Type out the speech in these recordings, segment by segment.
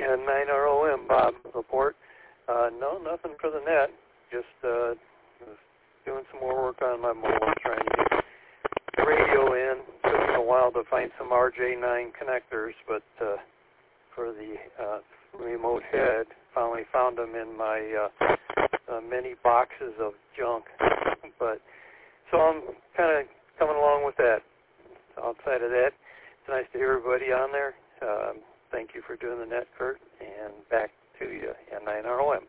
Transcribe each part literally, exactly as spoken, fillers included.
And nine R O M, Bob, report. Uh, no, nothing for the net. Just uh, doing some more work on my mobile, trying to get the radio in. Took me a while to find some R J nine connectors, but uh, for the uh, remote head, finally found them in my uh, uh, many boxes of junk. But so I'm kind of coming along with that. Outside of that, it's nice to hear everybody on there. Um, thank you for doing the net, Kurt, and back to you at nine R O M.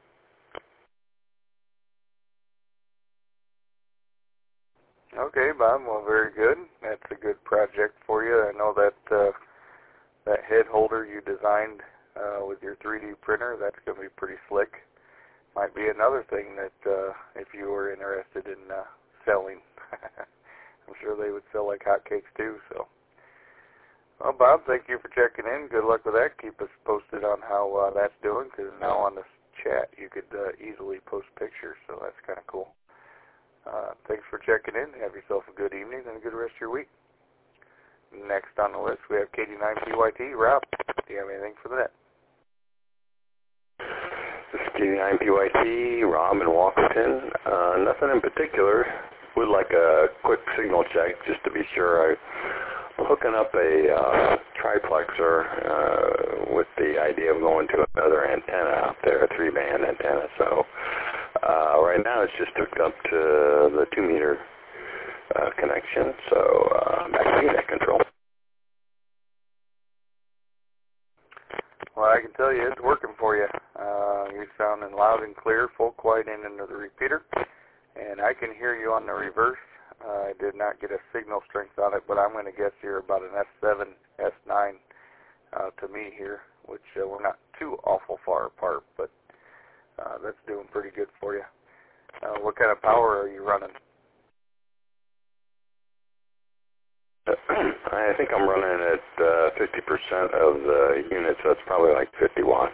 Okay, Bob. Well, very good. That's a good project for you. I know that uh, that head holder you designed uh, with your three D printer, that's going to be pretty slick. Might be another thing that uh, if you were interested in uh, selling. I'm sure they would sell like hotcakes too. So, well, Bob, thank you for checking in. Good luck with that. Keep us posted on how uh, that's doing, because now on this chat you could uh, easily post pictures, so that's kind of cool. Uh, thanks for checking in. Have yourself a good evening and a good rest of your week. Next on the list, we have K D nine P Y T. Rob, do you have anything for the net? This is K D nine P Y T, Rob in Walkerton. Uh, nothing in particular. Would like a quick signal check just to be sure. I'm hooking up a uh, triplexer uh, with the idea of going to another antenna out there, a three-band antenna. So uh, right now it's just hooked up to the two-meter uh, connection. So uh, back to you, net control. Well, I can tell you it's working for you. Uh, you're sounding loud and clear, full quiet in into the repeater. And I can hear you on the reverse. Uh, I did not get a signal strength on it, but I'm going to guess you're about an S seven, S nine uh, to me here, which uh, we're not too awful far apart, but uh, that's doing pretty good for you. Uh, what kind of power are you running? I think I'm running at uh, fifty percent of the unit, so it's probably like fifty watts.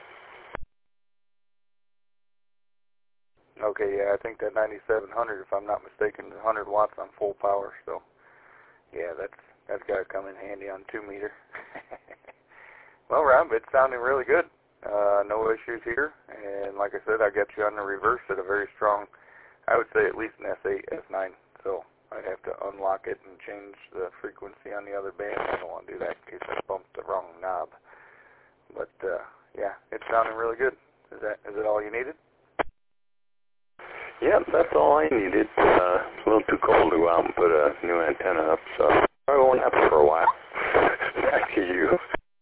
Okay, yeah, I think that ninety-seven hundred, if I'm not mistaken, is one hundred watts on full power. So, yeah, that's that's got to come in handy on two meter. Well, Rob, it's sounding really good. Uh, no issues here. And like I said, I got you on the reverse at a very strong, I would say at least an S eight, S nine. So I'd have to unlock it and change the frequency on the other band. I don't want to do that in case I bumped the wrong knob. But, uh, yeah, it's sounding really good. Is that is it all you needed? Yeah, that's all I needed. Uh, it's a little too cold to go out and put a new antenna up, so probably won't happen for a while. Back to you.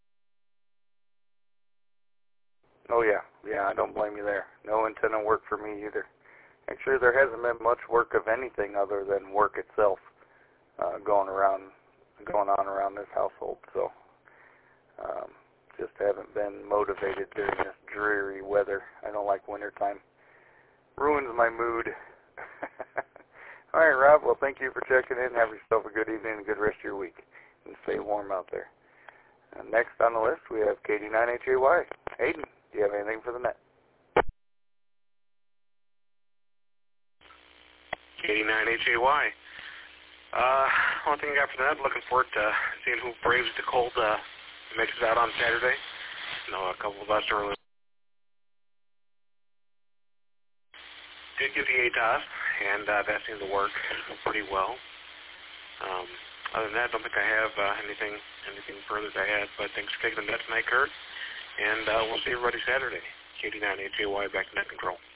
Oh, yeah. Yeah, I don't blame you there. No antenna work for me either. Actually, there hasn't been much work of anything other than work itself uh, going around, going on around this household. So, um, just haven't been motivated during this dreary weather. I don't like wintertime. Ruins my mood. All right, Rob. Well, thank you for checking in. Have yourself a good evening and a good rest of your week. And stay warm out there. And next on the list, we have K D nine H A Y. Hayden, do you have anything for the net? K D nine H A Y. Uh, one thing I got for the net, looking forward to seeing who braves the cold, uh, makes it out on Saturday. I know a couple of us are did get the A T O S, and uh, that seemed to work pretty well. Um, other than that, I don't think I have uh, anything anything further to add, but thanks for taking the net tonight, Kurt, and uh, we'll see everybody Saturday. K D nine H A Y back to net control.